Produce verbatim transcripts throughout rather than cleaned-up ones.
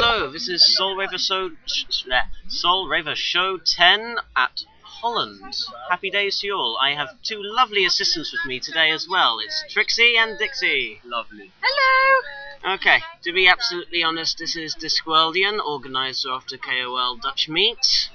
So, this is Soul Raver Show, Soul Raver Show ten at Holland. Happy days to you all. I have two lovely assistants with me today as well. It's Trixie and Dixie. Lovely. Hello! Okay, to be absolutely honest, this is Discworldian, organiser of the K O L Dutch Meet.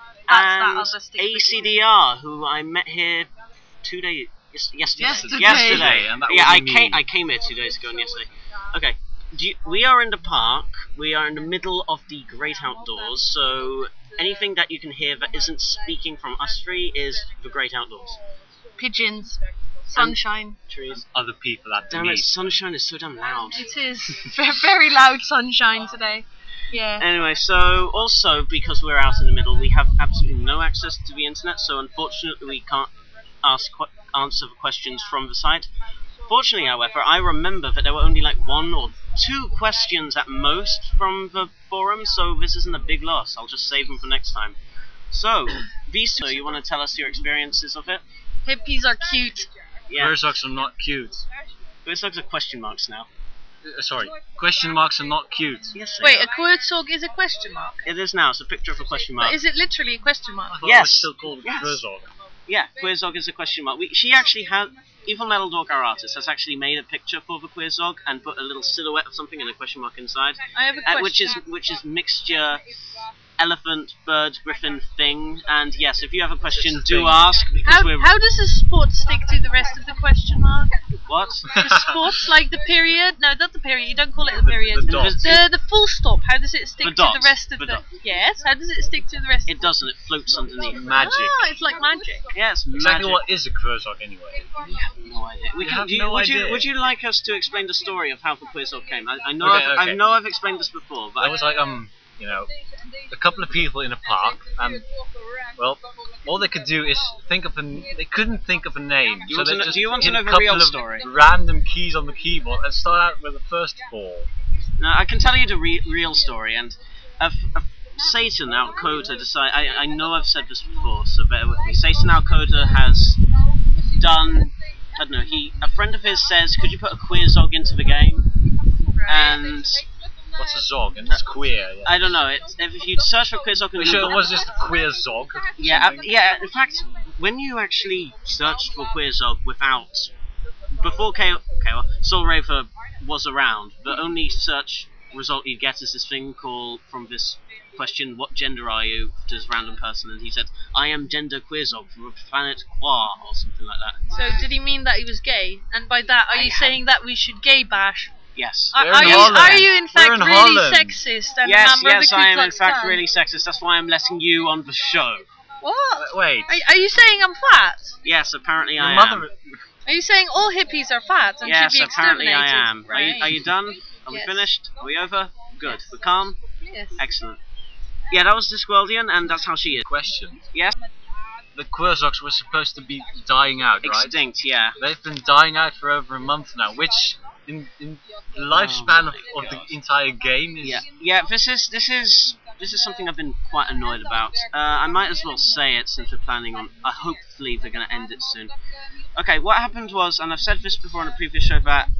And A C D R, who I met here two days... Yes, yesterday. Yesterday. yesterday. And that yeah, I was came, me. I came here two days ago and yesterday. Okay. Do you, we are in the park, we are in the middle of the great outdoors, so anything that you can hear that isn't speaking from us three is the great outdoors. Pigeons. Sunshine. Trees. Other people at the Damn it, meet. sunshine is so damn loud. It is. Ve- Very loud sunshine today. Yeah. Anyway, so also because we're out in the middle, we have absolutely no access to the internet, so unfortunately we can't ask qu answer the questions from the site. Fortunately, however, I remember that there were only like one or two questions at most from the forum, so this isn't a big loss. I'll just save them for next time. So, these two, you want to tell us your experiences of it? Hippies are cute. Yeah. Queersocks are not cute. Those are question marks now. Uh, sorry, question marks are not cute. Yes, they Wait, are. a queersog is a question mark? It is now. It's a picture of a question mark. But is it literally a question mark? I thought Yes. it was still called Yes. Queersog. Yeah, Queerzog is a question mark. We, she actually had... Evil Metal Dork, our artist, has actually made a picture for the Queerzog and put a little silhouette of something and a question mark inside. I have a Uh, question. which is which is mixture elephant, bird, griffin, thing. And yes, if you have a question, It's a do thing. ask because How, we're how does the sport stick to the rest of the question mark? what? The sports, like the period? No, not the period. You don't call it the period. The, the dot. The, the full stop. How does it stick The to dot, the rest of the the? dot. Yes. How does it stick to the rest? It doesn't. It floats underneath. Magic. Ah, it's like magic. Yes, Exactly magic. what is a Queersog anyway? We have no idea. We You can, have do you, no would you idea. would you like us to explain the story of how the Queerzog came? I, I know Okay, I've, okay. I know I've explained this before, but There was like um, you know, a couple of people in a park, and well, all they could do is think of a. They couldn't think of a name. Do you so want they to know- just do you want to hit know a the couple real of story? Random keys on the keyboard and start out with the first four. no, I can tell you the re real story. And uh, uh, Satan out Coda decide. I I know I've said this before, so bear with me. Satan out Coda has done. I don't know. He a friend of his says, "Could you put a Queerzog into the game?" And What's a zog? And it's queer. Yeah. I don't know. It, if you search for Queerzog, Are you sure it was just a queer zog? Yeah, uh, yeah. In fact, when you actually searched for Queerzog without before K O, K O Soul Raver was around, the only search result you get is this thing called from this question: "What gender are you?" to this random person, and he said, "I am gender Queerzog from planet Qua," or something like that. So did he mean that he was gay? And by that, are I you have- saying that we should gay bash? Yes. Are, We're are in you Holland. are you in fact We're in really Holland. sexist and a Yes, member yes, of the I Ku am in Klux fact Klan? really sexist. That's why I'm letting you on the show. What? Wait. Are, are you saying I'm fat? Yes, apparently Your I mother. am. Are you saying all hippies are fat and Yes, should be apparently exterminated? I am. Are you, Right. are you done? Are we Yes. finished? Are we over? Good. We're calm? Yes. Excellent. Yeah, that was Discworldian, and that's how she is. Question. Yes? The Queerzogs were supposed to be dying out, right? Extinct, yeah. They've been dying out for over a month now, which in, in the lifespan Oh of, my of God. the entire game is. Yeah, yeah. This is this is this is something I've been quite annoyed about. Uh, I might as well say it since we're planning on. Uh, hopefully, they're going to end it soon. Okay, what happened was, and I've said this before in a previous show, that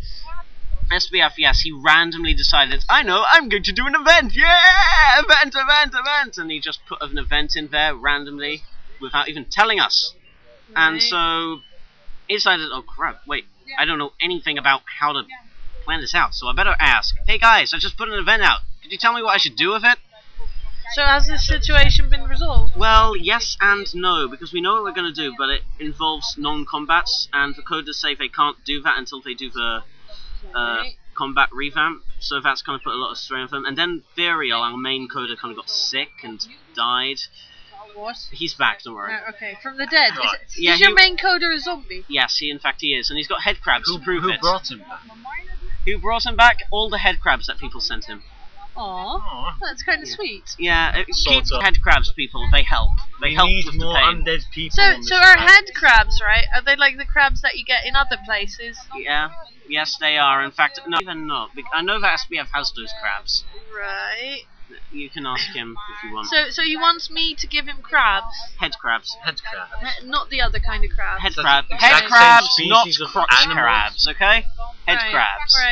S B F, yes, he randomly decided, I know, I'm going to do an event. Yeah, event, event, event, and he just put an event in there randomly without even telling us. And Right. so he decided, oh crap, wait, I don't know anything about how to plan this out, so I better ask. Hey guys, I just put an event out. Could you tell me what I should do with it? So has this situation been resolved? Well, yes and no, because we know what we're going to do, but it involves non-combats, and the coders say they can't do that until they do the uh, combat revamp, so that's kind of put a lot of strain on them. And then Therial, our main coder, kind of got sick and died. What? He's back, don't worry. Right, okay, from the dead. Is, Right. it, Yeah, is your he- main coder a zombie? Yes, he in fact he is, and he's got head crabs Who, to prove who it. brought him back? Who brought him back? All the head crabs that people sent him. Aww, Aw. that's kind of Yeah. sweet. Yeah, it, Sort keep of. head crabs, people. They help. They We help need with the more pain. undead people. So, on this so our planet. head crabs, right? Are they like the crabs that you get in other places? Yeah, yes, they are. In fact, no, even not. Bec- I know that S B F has those crabs. Right. You can ask him if you want. So, so he wants me to give him crabs, Head crabs. Head crab. N- not the other kind of crabs. Head That's crab. the Head exact same crabs, not species of crotch animals. crabs, okay? Head right, crabs. Right.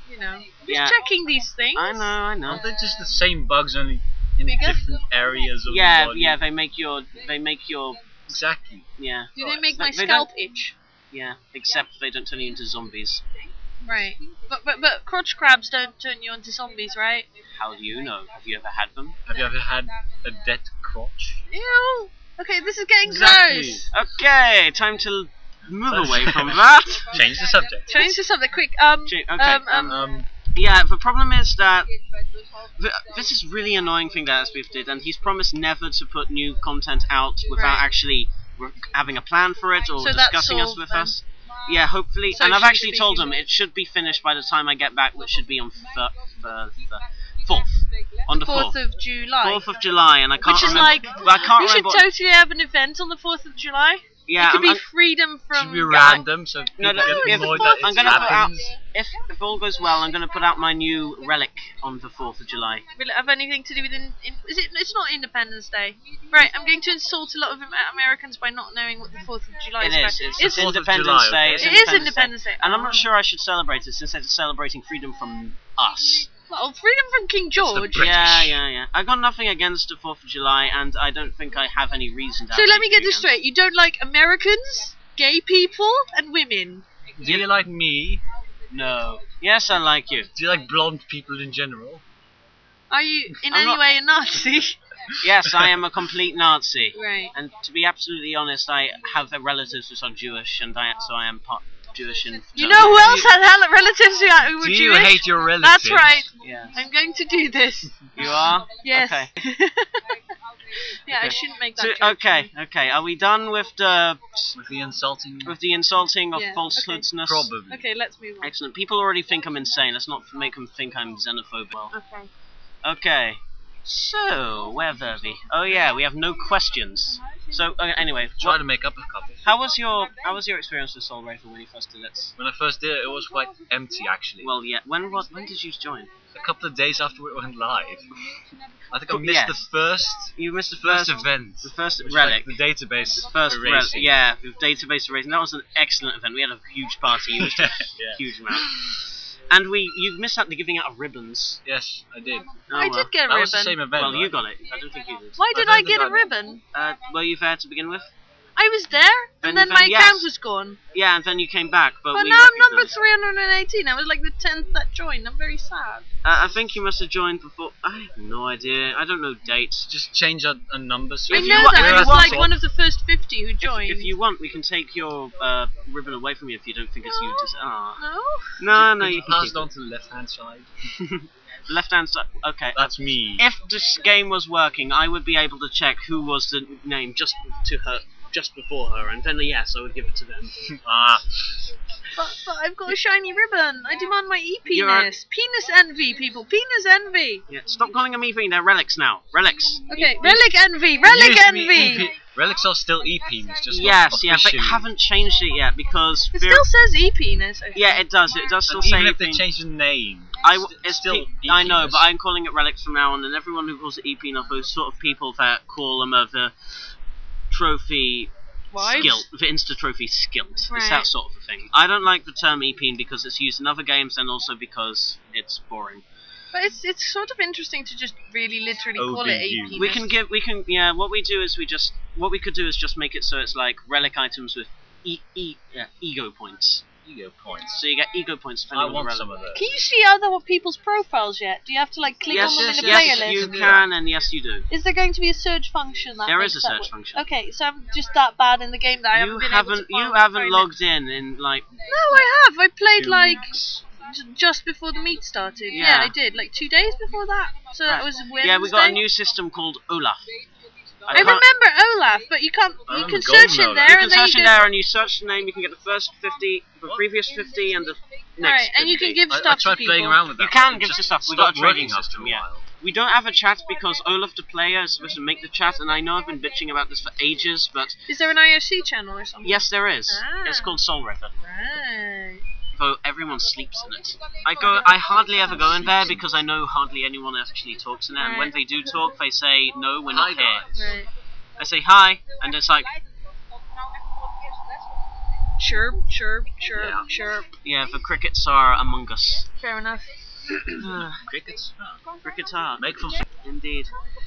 you know, just Yeah. checking these things. I know, I know. Aren't they just the same bugs only in Bigger? different areas of Yeah, the body? yeah. They make your, they make your, Exactly. yeah, Do they make my They scalp itch? yeah. Except they don't turn you into zombies. Right. But but but crotch crabs don't turn you into zombies, right? How do you know? Have you ever had them? Have you ever had a dead crotch? Ew. Okay, this is getting Exactly. gross. Okay, time to move away from that. Change the subject. Change the subject quick. Um. Ch- Okay. Um. Um, um Um, yeah, the problem is that th- this is really annoying thing that Asbeef did, and he's promised never to put new content out without Right. actually re- having a plan for it or So that's discussing us solved with then. us. Yeah, hopefully. So and I've should actually we told be- him it should be finished by the time I get back, which should be on th- th- th- fourth. On the Fourth fourth. of July. Fourth of July, and I can't Which is remember. like well, I can't we should remember. what- totally have an event on the fourth of July. yeah, it could I'm, be I'm- freedom from. should be random, so No, people no, get if- annoyed if- that I'm it gonna put out. happens. If, if all goes well, I'm going to put out my new relic on the fourth of July. Will it have anything to do with? In, in, is it? It's not Independence Day, right? I'm going to insult a lot of Am- Americans by not knowing what the Fourth of July It is. is. about. It's, It's- it's fourth of Independence July, Day. okay. It's It is Independence Day. And I'm not Oh. sure I should celebrate it since it's celebrating freedom from us. Well, freedom from King George. British. Yeah, yeah, yeah. I got nothing against the fourth of July, and I don't think I have any reason to. So have let me get anything this against- straight. You don't like Americans, gay people, and women. Do you like me? No. Yes, I like you. Do you like blonde people in general? Are you in I'm any not- way a Nazi? Yes, I am a complete Nazi. Right. And to be absolutely honest, I have relatives who are Jewish, and I so I am part Jewish. And You know who else had hel- relatives who are- who were Do you Jewish? hate your relatives? That's right. Yeah. I'm going to do this. You are. Yes. Okay. yeah, I Okay. shouldn't make that So, joke. okay. Okay. Are we done with the With the insulting? with the insulting of Yeah, falsehoodsness? Probably. Okay, let's move on. Excellent. People already think I'm insane. Let's not make them think I'm xenophobic. Well, Okay. okay. So, where were we? Oh yeah, we have no questions. So, uh, anyway, Try what, to make up a couple. how was your how was your experience with Soul Rifle when you first did it? When I first did it, it was quite empty actually. Well, yeah. When what? When did you join? a couple of days after it went live. I think I Oh, missed yes. the first You missed the first first event. the first which relic. was like the database First relic. erasing. Yeah, with database erasing. That was an excellent event. We had a huge party. It was a Yeah. huge amount. And we you missed out the giving out of ribbons. Yes, I did. Oh, I well. did get a That ribbon. was the same event. Well, you right? got it. I don't think you did. Why did I I don't get a think I did. ribbon? Uh, were you there to begin with? I was there, Then- and then then my yes. account was gone. Yeah, and then you came back, but, But we now I'm number recognised- three hundred eighteen. I was like the tenth that joined. I'm very sad. Uh, I think you must have joined before. I have no idea. I don't know dates. Just change a, a number. So I If if you know want- that. if I you was want like to- one of the first fifty who If, joined. if you want, we can take your uh, ribbon away from you if you don't think it's you. No. To say, ah, No? no, no, Could you you can pass keep it on to the left hand side. left hand side. Okay. That's me. If this game was working, I would be able to check who was the name just to her, just before her, and then yes, I would give it to them. Ah, But, but I've got a shiny ribbon. I demand my You're a- e-penis. Penis envy, people. Penis envy. Yeah, stop calling them E P. They're relics now. Relics. Okay, relic envy. Relic used to be envy. E P Relics are still E Ps, just Yes, not yeah. They officially. haven't changed it yet because. It Fear- still says e-penis. I think. yeah, it does. It does still And say even if E P. they change the name, I it's, w- it's it's still pe- E Ps. I know, but I'm calling it relics from now on, and everyone who calls it E P are those sort of people that call them uh, the trophy Wives? skilt, the Insta trophy skilt. It's Right. that sort of a thing. I don't like the term E P because it's used in other games, and also because it's boring. But it's it's sort of interesting to just really literally call it O B U. e-penis. We can give, we can, yeah. What we do is we just, what we could do is just make it so it's like relic items with e, e yeah, ego points. ego points. So you get ego points depending I on the want relic. some of those. Can you see other people's profiles yet? Do you have to like click Yes, on them yes, in the yes, playlist? you can, and yes, you do. Is there going to be a search function? That There makes is a that search work? function. Okay, so I'm just that bad in the game that I You haven't been haven't, able to you find haven't very logged in in like. No, I have. I played Two like weeks. j- just before the meet started. Yeah. Yeah. I did. Like two days before that. So that was Wednesday. Yeah, we got a new system called Olaf. I can't- remember Olaf, but you can't. I You remember can search Golden in Olaf. there, You can and then search you in can, there and you search the name, you can get the first fifty, the previous fifty, and the next right, and you can fifty. give I, I stuff tried to people. playing around with that. You can It give just stuff. We got a stopped trading working after system, a yeah. while. We don't have a chat because Olaf the player is supposed to make the chat, and I know I've been bitching about this for ages, but Is there an I O C channel or something? yes, there is. Ah. It's called Soul River. Right. Though everyone sleeps in it. I go. I hardly ever go in there because I know hardly anyone actually talks in it, and when Right. they do talk, they say, "No, we're not Hi, here." guys. Right. I say hi, and it's like, Chirp, chirp, chirp, Yeah. chirp. Yeah, the crickets are among us. Fair enough. Crickets. Crickets are. Make them. Indeed.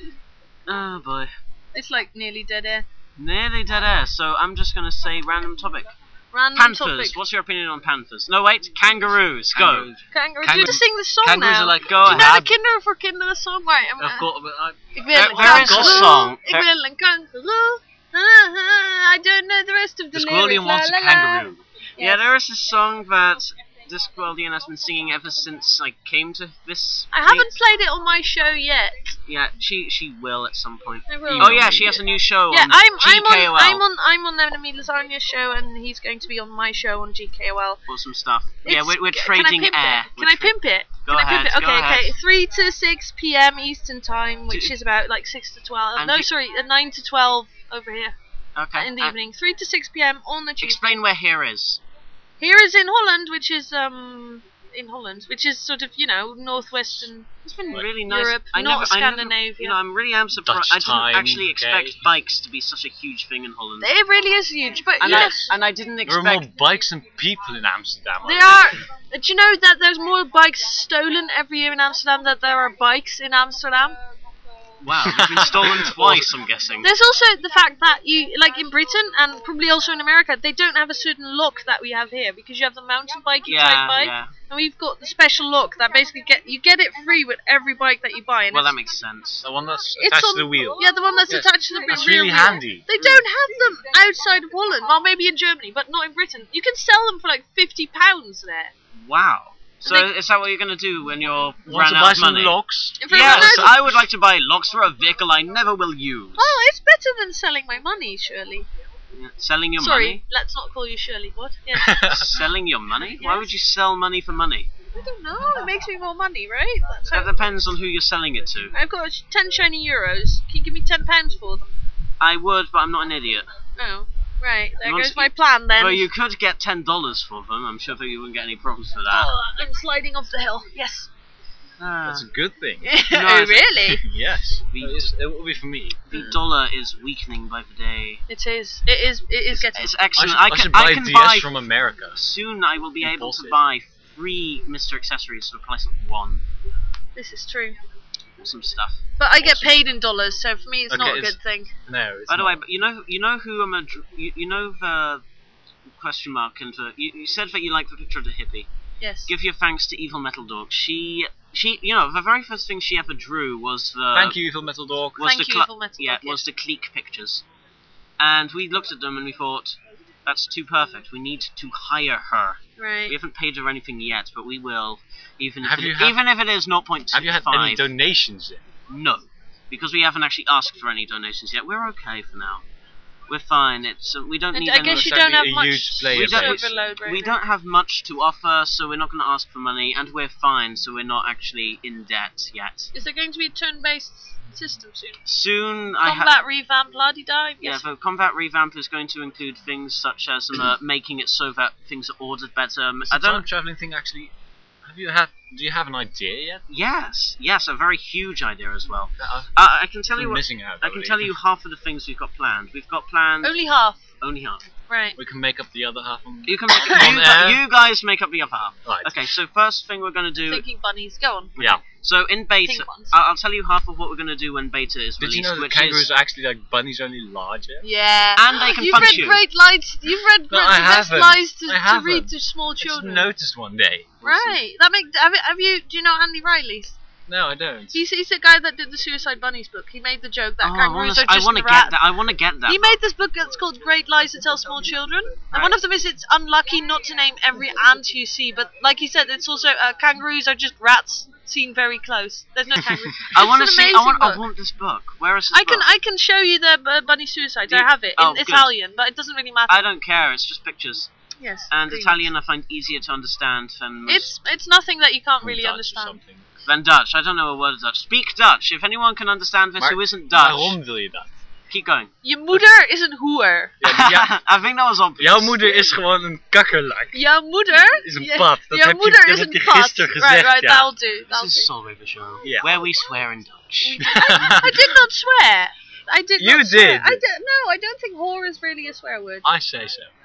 Oh boy. It's like nearly dead air. Nearly dead air, so I'm just gonna say random topic. Random Panthers. topic. What's your opinion on panthers? No, wait. Kangaroos. Go. Kangaroos. Kangaroos. Kangaroo- You just sing the song Kangaroos now. are like, Go Do you know ahead. the Kinder voor Kinderen song? Right. I'm, I've got, but I, Ik wil There- een there is a kangaroo. song. Ik There- wil een kangaroo. Ah, I don't know the rest of the lyrics. Squirrelian wants a La, la, la. kangaroo. Yeah, Yes. there is a song that Discworldian has been singing ever since I came to this. I haven't place. played it on my show yet. Yeah, she she will at some point. I will. Oh yeah, she has a new show Yeah, on I'm I'm G K O L. on I'm on I'm on Enemy Lasagna show, and he's going to be on my show on G K O L. Awesome stuff. yeah, It's- we're, we're can I trading pimp air. It? We're Can I tra- pimp it? Go Can I ahead, pimp it? go Okay, ahead. okay. Three to six p m Eastern time, which Do- is about like six to twelve. And No, you- sorry, uh, nine to twelve over here Okay. in the uh, evening. Three to six p m on the Tuesday. Explain where here is. Here is in Holland, which is um in Holland, which is sort of you know northwestern. It's been Right. really nice. Europe, I not never, I never, Scandinavia. you know, I'm really am surprised. Dutch I didn't time, actually expect okay. bikes to be such a huge thing in Holland. It really is huge, but and, yes, I, and I didn't There are more expect. bikes than people in Amsterdam. there are. Do you know that there's more bikes stolen every year in Amsterdam than there are bikes in Amsterdam? Wow, they've been stolen twice. I'm guessing. There's also the fact that you, like in Britain and probably also in America, they don't have a certain lock that we have here because you have the mountain bike type Yeah, bike, yeah. and we've got the special lock that basically get you get it free with every bike that you buy. And Well, that it's, makes sense. The one that's it's attached on, to the wheel. Yeah, the one that's Yes, attached to the That's rear really wheel. handy. They don't have them outside of Holland. Well, maybe in Germany, but not in Britain. You can sell them for like fifty pounds there. Wow. So They- is that what you're gonna do when you're Want ran to out buy of some money? locks? If I Yes, run out- I would like to buy locks for a vehicle I never will use. Oh, it's better than selling my money, Shirley. Yeah, Selling your Sorry, money. let's not call you Shirley. What? Yeah. Selling your money? Why Yes. would you sell money for money? I don't know. It makes me more money, right? That's That how. depends on who you're selling it to. I've got ten shiny euros. Can you give me ten pounds for them? I would, but I'm not an idiot. Oh, right. There You want goes to- my plan then. Well, you could get ten dollars for them. I'm sure that you wouldn't get any problems for that. Oh, I'm sliding off the hill. Yes. Ah, That's a good thing. oh, really? Yes. The- It's- it will be for me. the dollar is weakening by the day. It is. It is. It is getting. It's I excellent. should, I I can, should buy I can D S buy from America. soon. I will be able to Impulsive. buy three Mister Accessories for the price of one. This is true. Awesome stuff. But I get Awesome. paid in dollars, so for me it's Okay, not a it's- good thing. No, it's By the way, not. but you know, you know who I'm a, dr- you, you know the question mark and the, you, you said that you like the picture of the hippie. Yes. Give your thanks to Evil Metal Dog. She, she, you know, the very first thing she ever drew was the. Thank you, Evil Metal Dog. Was Thank the you, cl- Evil Metal Yeah, Dog, was the clique pictures, and we looked at them and we thought, that's too perfect. We need to hire her. Right. We haven't paid her anything yet, but we will, even if Have it, you had- even if it is zero point two Have you had five. any donations in? No, because we haven't actually asked for any donations yet. We're okay for now. We're fine. It's uh, we don't And need I any. guess you That'd don't be have a much huge player We don't- base. overload right we now. don't have much to offer, so we're not going to ask for money, and we're fine, so we're not actually in debt yet. Is there going to be a turn-based system soon? Soon, I have. Combat revamp, bloody die. Yeah, Yes. the combat revamp is going to include things such as um, uh, making it so that things are ordered better. Um, Is I the time don't. traveling thing actually? Have you had? Do you have an idea yet? Yes, yes, a very huge idea as well. I've Uh, I can tell been you what. missing out. I can already. tell you half of the things we've got planned. We've got planned Only half. only half. Right. We can make up the other half. On, You can make on you, air. gu- you guys make up the other half. Right. Okay, so first thing we're gonna do. Thinking bunnies. Go on. Yeah. So in beta, Pink ones. I'll, I'll tell you half of what we're gonna do when beta is Did released, you know that which kangaroos is are actually like bunnies, only larger? Yeah. And they can you've punch read you. great lies. You've read No, great I the best haven't. lies to, I to haven't. read to small I just children. noticed one day. Right. That make have, you- have you? Do you know Andy Riley's? No, I don't. He's he's the guy that did the Suicide Bunnies book. He made the joke that Oh, I kangaroos wanna, are just I wanna the get rats. that. I want to get that. He made this book that's called Great Lies to Tell Small Children. And Right. one of them is it's unlucky not to name every ant you see, but like you said, it's also uh, kangaroos are just rats seen very close. There's no kangaroos. I want to It's see. an I amazing want. I book. want this book. Where is this I can book? I can show you the uh, bunny suicides. Do you- I have it in oh, good. Italian, but it doesn't really matter. I don't care. It's just pictures. yes. And agreed. Italian I find easier to understand than most- It's it's nothing that you can't really Dutch or understand. something. than Dutch. I don't know a word of Dutch. Speak Dutch. If anyone can understand this Maar who isn't Dutch, Waarom wil je dat? keep going. Je moeder is een hoer. Ja, ja, I think that was obvious. jouw moeder is gewoon een kakkerlak. Jouw moeder Is een je- pad. Dat jouw heb je- moeder dat is heb een je pad. gisteren Right, gezegd, right, ja. that'll do. That'll This is do. Soul River Show, Yeah. where we swear in Dutch. I did not swear. I did You not swear. did. I did. No, I don't think whore is really a swear word. I say so.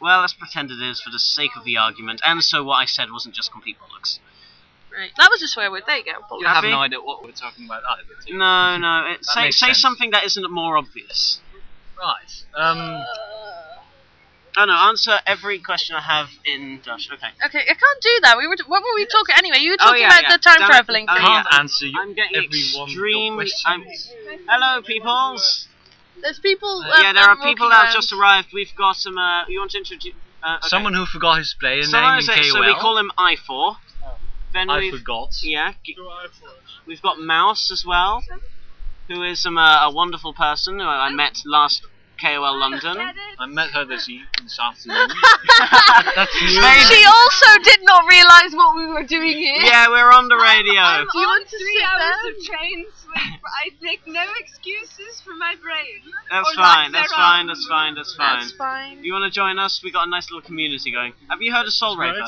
Well, let's pretend it is for the sake of the argument, and so what I said wasn't just complete bollocks. Right. That was a swear word. There you go. You have Happy? no idea what we're talking about either. do you? No, no. It, That say makes say sense. something that isn't more obvious. Right. Um. Oh no, answer every question I have in Dutch. Okay. Okay, I can't do that. We were. What were we talking anyway? You were Oh, talking yeah, about yeah. the time Damn it. traveling Oh, thing. Can't yeah. answer you I'm getting every one of your extreme. I'm, questions. hello, peoples. There's people. Um, yeah, there um, are people walking that have around. just arrived. We've got some. Uh, you want to introduce? Uh, okay. Someone who forgot his player Someone name in is it, K O L. so we call him I four. Then I we've forgot. yeah. g- We've got Mouse as well, who is um, a, a wonderful person who I met last K O L London. I met her this eve- this afternoon. That's you. She also did not realise what we were doing here. Yeah, we're on the radio. I'm Do you on want to three sit hours down? of train sleep. I make no excuses for my brain. That's or lack fine. That's thereof. fine. That's fine. That's fine. That's fine. You want to join us? We got a nice little community going. Have you heard of Soul Raper?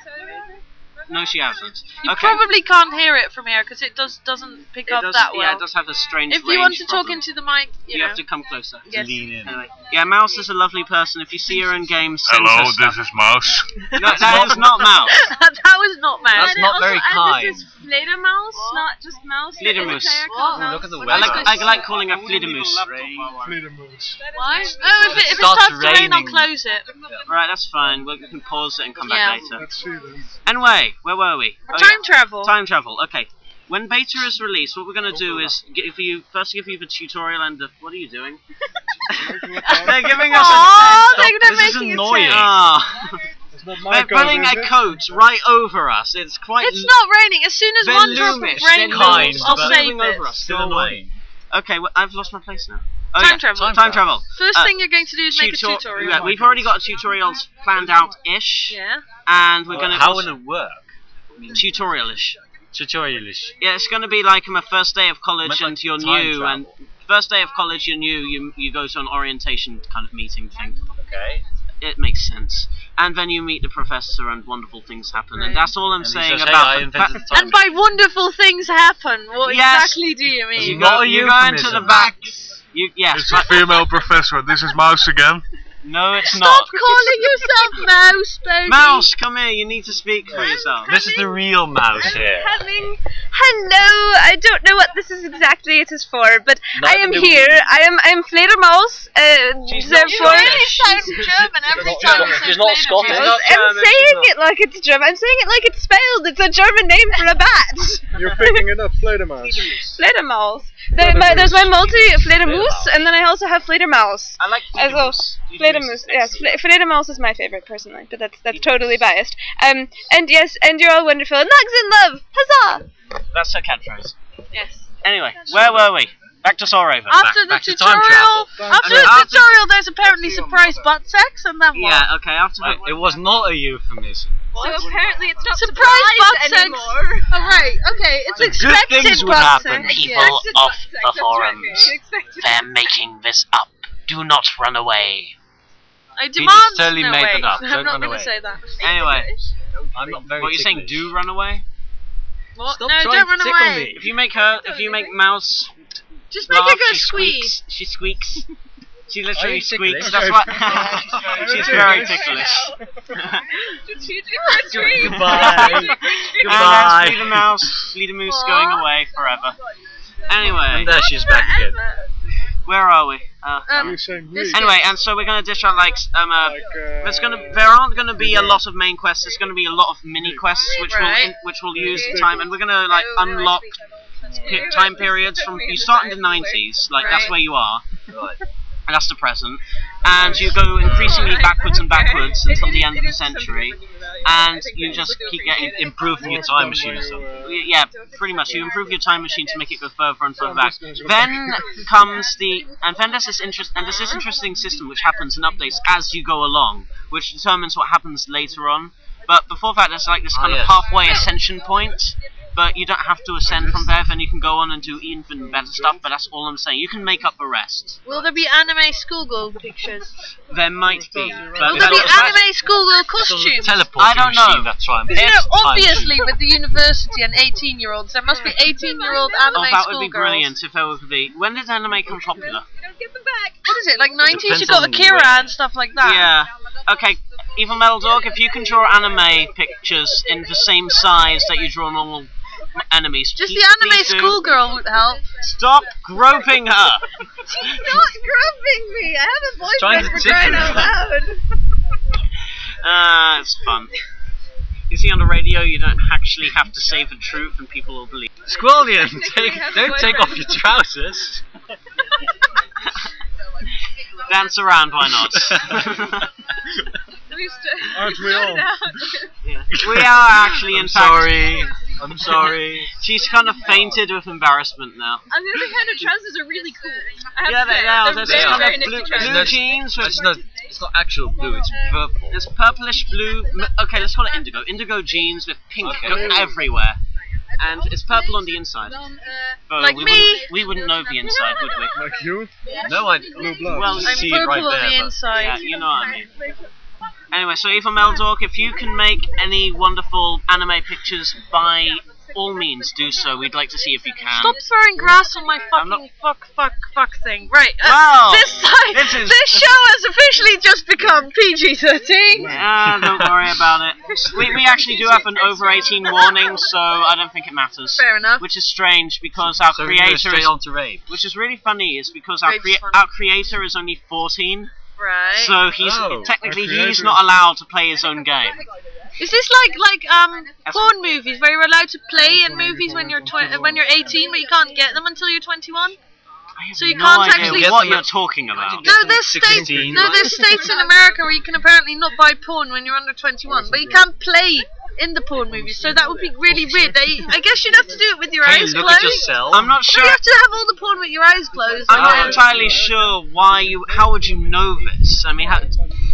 No, she hasn't. You Okay. probably can't hear it from here because it does doesn't pick It up does, that well. Yeah, it does have a strange if you want range to talk problem. into the mic, you, You know. have to come closer. Yes. Lean in. Anyway, yeah, Mouse is a lovely person. If you see her in games, send Hello, her stuff. this is Mouse. No, that is not Mouse. That was not mad. That's not very kind. This is Fledermaus, not just mouse. There is a Fledermaus. player Whoa. called Look Mouse. at the What I weather. like, is I like calling her Fledermaus. Why? That Oh, if it, if it starts starts to rain, I'll raining. close it. Right, that's fine. We can pause it and come Yeah. back later. Anyway, where were we? Oh, Time yeah. travel. Time travel. Okay. When beta is released, what we're going to do is give you first give you the tutorial and the. What are you doing? They're giving us Aww, a. they're, they're This is making annoying. a tent. Ah. They're putting a coat right over us. It's quite. It's not raining. As soon as They're one drop of loomish, rain they're kind, falls, I'll but- save moving over it. us. Still Go away. annoying. Okay, well, I've lost my place now. Oh, Time yeah. travel. Time, Time travel. First Uh, thing you're going to do is make a tutor- tutorial. Yeah, we've already got tutorials planned out-ish, Yeah. and we're going to How will it work? tutorial-ish. Tutorialish. Yeah, it's going to be like my first day of college, Meant like and you're time new, and travel. first day of college, you're new. You you go to an orientation kind of meeting thing. Okay. It makes sense, and then you meet the professor, and wonderful things happen. Right. And that's all I'm And he saying says, "Hey, about I the invented fa- the time And by wonderful things happen, what Yes. exactly do you mean? You Not go, a you go into the euphemism. back. You yes, It's a but- female professor. This is Mouse again. no, it's Stop not. calling yourself Mouse, Bodhi. Mouse, come here. You need to speak for yourself. This is the real mouse here. Having hello, I don't know what this is exactly it is for, but I am Neither do here. I am I am Fledermaus. Uh, She's not You therefore, really sound German every time you say She's not Fledermaus. Scottish. She's not I'm German, saying she's not- it like it's German. I'm saying it like it's spelled. It's a German name for a bat. You're picking it up, Fledermaus. Fledermaus. There, my, there's my multi Fledermaus, and then I also have Fledermaus. I like Also, Fledermaus. Fledermaus, yes, Fle- Fledermaus is my favorite personally, but that's that's totally biased. Um, and yes, and you're all wonderful. Nugs in love, huzzah! That's her catchphrase. Yes. Anyway, where were we? Back to Soul Raven. After the back to time tutorial, travel. after Okay, the after- tutorial, there's apparently surprise butt sex, and then what? Yeah, okay, after Wait, the... it was not a euphemism. So apparently it's not Surprise surprise butt sex. anymore. Oh right, okay, it's Good expected things would butt happen. sex. People Yeah. Expected of butt sex, the that's right, forums. Mary, expected They're butt sex. making this up. Do not run away. I just demand totally no made way. it up. I'm Don't not run going away. to say that. Anyway, I'm not very what are you saying? ticklish. Do run away? What? Stop No, trying don't to run tickle away. me. If you make her, if you make Mouse Just make laugh, her go she squeak. squeaks. She squeaks. She Are literally you squeaks. ticklish? That's what. She's very ticklish. Strategic retreat. Goodbye. And that's Goodbye. Leader Mouse, Leader Moose going away forever. Anyway, And there she's back again. where are we? Uh, Um, You're saying this- weak. anyway, and so we're gonna dish out like um uh, Like, uh, there's gonna there aren't gonna be a lot of main quests. There's gonna be a lot of mini quests which will Right. in, which will use Yeah. time, and we're gonna like unlock pi- time periods from you start in the nineties, like that's Right. where you are. Right. And that's the present, and you go increasingly backwards and backwards until the end of the century, and you just keep getting Improving your time machine or something. yeah, pretty much. You improve your time machine to make it go further and further back. Then comes the, and then there's this interest, and there's this interesting system which happens and updates as you go along, which determines what happens later on. But before that, there's like this kind Ah, of yes. halfway ascension point. But you don't have to ascend from there. Then you can go on and do even better stuff. But that's all I'm saying. You can make up the rest. Will there be anime schoolgirl pictures? There might be. Will But there be that- anime schoolgirl Some costumes? teleporting I don't know. machine that's trying. Because, you know, It's time obviously machine. with the university and eighteen-year-olds, there must be eighteen-year-old anime Oh, that would be schoolgirls. brilliant if there would be. When did anime become popular? Don't get them back. What is it, like nineties? You Depends got on Akira where. and stuff like that. Yeah. Okay, Evil Metal Dog, if you can draw anime pictures in the same size that you draw normal m- enemies, Just please- the anime please do. schoolgirl would help. Stop groping her! Not groping me. I have a boyfriend Trying to for tickle crying her. out loud. Ah, it's fun. You see, on the radio, you don't actually have to say the truth, and people will believe. Squallion, take, have a don't take boyfriend. off your trousers. Dance around, why not? Aren't we all? Yeah. We are actually, in I'm fact. sorry. I'm sorry. She's kind of fainted with embarrassment now. On the other hand, her trousers are really cool. I have Yeah, to they say, are. they're There's They this are. kind very of blue, nifty trousers. blue That's- jeans with. It's not, it's not actual blue, it's purple. There's purplish blue. m- Okay, let's call it indigo. Indigo jeans with pink Okay. go everywhere, and it's purple on the inside. Though Like we me. Wouldn't, we wouldn't know the inside, would we? Like you? No, I Blue blood. Well, you I'm see it purple right on there. the but- inside. Yeah, you know what I mean. Anyway, so Evil Meldork, if you can make any wonderful anime pictures, by all means do so. We'd like to see if you can. Stop throwing grass on my I'm fucking not- fuck fuck fuck thing. Right. Uh, Well, this time, this is- this show has officially just become P G thirteen. Ah, don't worry about it. We, we actually do have an over eighteen warning, so I don't think it matters. Fair enough. Which is strange because our So we're going creator straight is, on to rape. which is really funny, is because our Rape's crea- funny. our creator is only fourteen, Right. so he's Oh, technically our creator he's is- not allowed to play his own game. Is this like like um That's- porn movies where you're allowed to play in movies when you're twi- when you're eighteen, but you can't get them until you're twenty-one? I have So you no can't idea actually- what Get you're them- talking about. No, there's states. sixteen, No, right? there's states in America where you can apparently not buy porn when you're under twenty-one, but you can't play in the porn movies. So that would be really weird. I, I guess you'd have to do it with your Can eyes you look closed. at yourself? I'm not So sure. you have to have all the porn with your eyes closed. I'm not Oh. entirely sure why you. How would you know this? I mean, how,